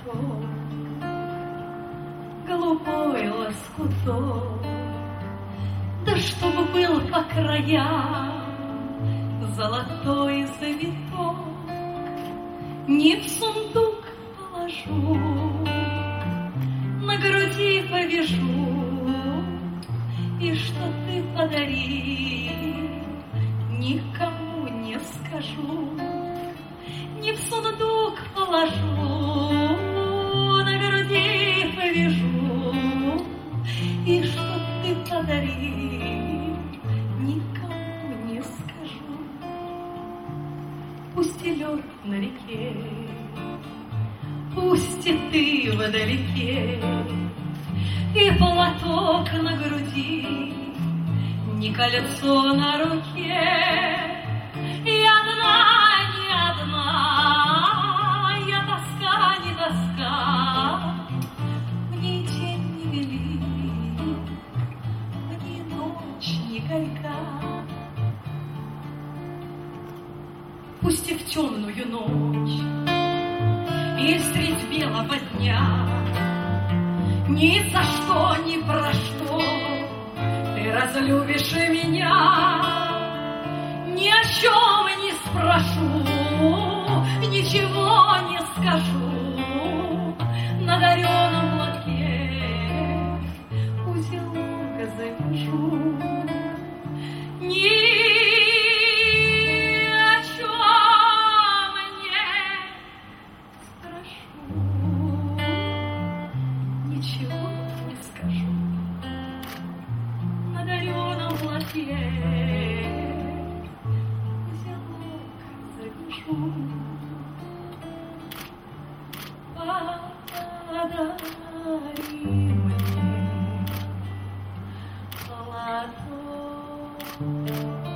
цветком, голубой лоскуток, да чтобы был по краям золотой завиток, не в сундук положу, на груди повяжу, и что ты подарил, никому не скажу. Не в сундук положу, на груди повяжу, и что ты подарил, никому не скажу. Пусть и лед на реке, пусть и ты вдалеке, и платок на груди, не кольцо на руке. И одна, не одна, я тоска, не тоска, мне день не велик, мне ночь не горька. Пусть и в темную ночь, и средь белого дня, ни за что, ни про что ты разлюбишь меня. Ни о чем не спрошу, ничего не скажу, на дареном платке узелок завяжу. Ни о чем не спрошу, ничего не скажу, на дареном платке подари мне золотой